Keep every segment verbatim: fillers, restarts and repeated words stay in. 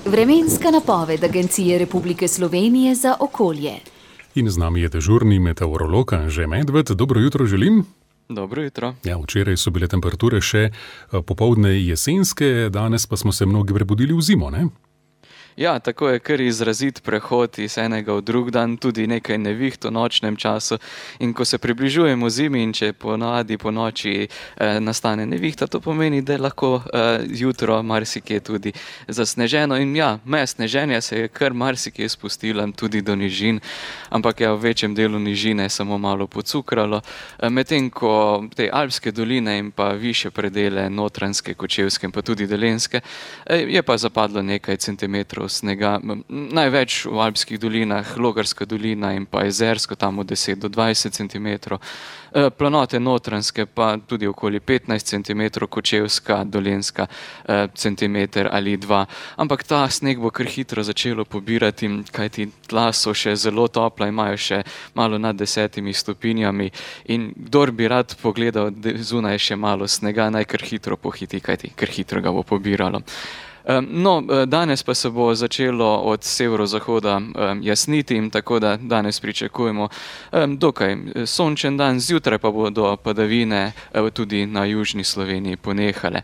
Vremenska napoved Agencije Republike Slovenije za okolje. In z nami je dežurni meteorolog Anže Medved. Dobro jutro želim. Dobro jutro. Ja, včeraj so bile temperature še popoldne jesenske, danes pa smo se mnogi prebudili v zimo, ne? Ja, tako je kar izrazit prehod iz enega v drug dan, tudi nekaj neviht v nočnem času. In ko se približujemo zimi in če ponavadi po noči eh, nastane nevihta, to pomeni, da je lahko eh, jutro marsikje tudi zasneženo. In ja, meja sneženja se je kar marsikje spustila tudi do nižin, ampak ja, v večjem delu nižine samo malo pocukralo. Eh, medtem ko te alpske doline in pa više predele, Notranjske, Kočevske in pa tudi Dolenjske, eh, je pa zapadlo nekaj centimetrov snega, največ v alpskih dolinah, Logarska dolina in pa Jezersko, tam od deset do dvajset centimetrov, planote Notranjske pa tudi okoli petnajst centimetrov, Kočevska, Dolenjska centimeter ali dva. Ampak ta sneg bo kar hitro začelo pobirati, kajti tla so še zelo topla, imajo še malo nad desetimi stopinjami in kdor bi rad pogledal zunaj še malo snega, naj kar hitro pohiti, kajti kar hitro ga bo pobiralo. No, danes pa se bo začelo od severozahoda jasniti, tako da danes pričakujemo dokaj sončen dan, zjutraj pa bodo padavine tudi na južni Sloveniji ponehale.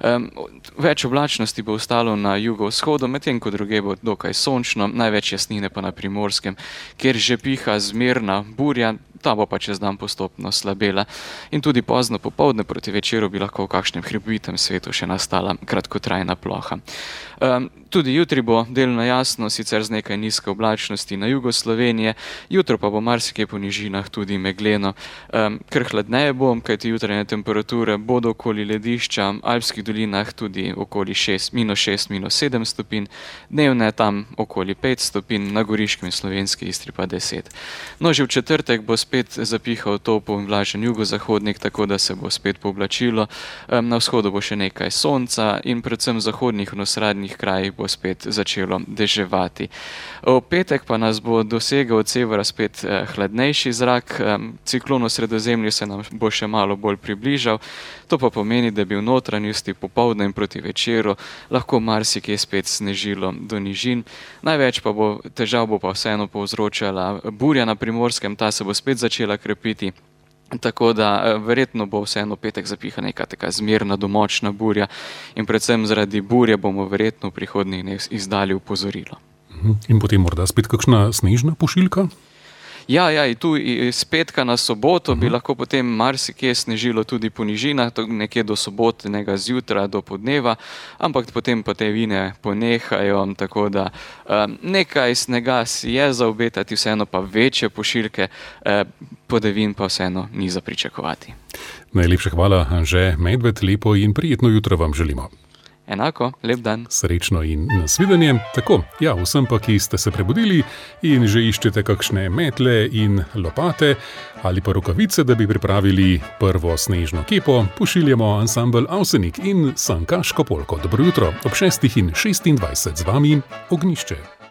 Več oblačnosti bo ostalo na jugovzhodu, medtem ko druge bo dokaj sončno, največ jasnine pa na Primorskem, kjer že piha zmerna burja, ta bo pa čez dan postopno slabela. In tudi pozno popoldne proti večeru bi lahko v kakšnem hribovitem svetu še nastala kratkotrajna ploha. Um, tudi jutri bo delno jasno, sicer z nekaj nizke oblačnosti na jugu Slovenije, jutro pa bo marsikje po nižinah tudi megleno. Um, kar hladneje bo, kajti jutranje temperature bodo okoli ledišča, v alpskih dolinah tudi okoli šest, minus šest, minus sedem stopinj, dnevne tam okoli pet stopinj, na Goriškem in Slovenski Istri pa deset. No, že v četrtek bo spet zapihal topel in vlažen jugozahodnik, tako da se bo spet pooblačilo. Um, na vzhodu bo še nekaj sonca in predvsem v zahodnih in osrednjih krajih bo spet začelo deževati. V petek pa nas bo dosegel od severa spet eh, hladnejši zrak, eh, ciklon v Sredozemlju se nam bo še malo bolj približal, to pa pomeni, da bi v notranjosti popoldne in proti večeru lahko marsikje spet snežilo do nižin. Največ pa bo težav bo pa vseeno povzročala burja na Primorskem, ta se bo spet začela krepiti. Tako da verjetno bo vseeno petek zapiha neka taka zmerna domočna burja in predvsem zaradi burje bomo verjetno v prihodnjih dneh izdali opozorilo. In potem morda spet kakšna snežna pošiljka? Ja, ja, in tu iz petka na soboto bi lahko potem marsikje snežilo tudi po nižinah, nekje do sobotnega zjutra do podneva, ampak potem pa te vine ponehajo, tako da um, nekaj snega si je za obetati, vseeno pa večje pošiljke, eh, padavin pa vseeno ni za pričakovati. Najlepša hvala, Anže Medved, lepo in prijetno jutro vam želimo. Enako, lep dan. Srečno in nasvidenje. Tako, ja, vsem pa, ki ste se prebudili in že iščete kakšne metle in lopate ali pa rokavice, da bi pripravili prvo snežno kepo, pošiljamo ansambel Avsenik in Sankaško polko. Dobro jutro, ob šestih in šestindvajset z vami Ognjišče.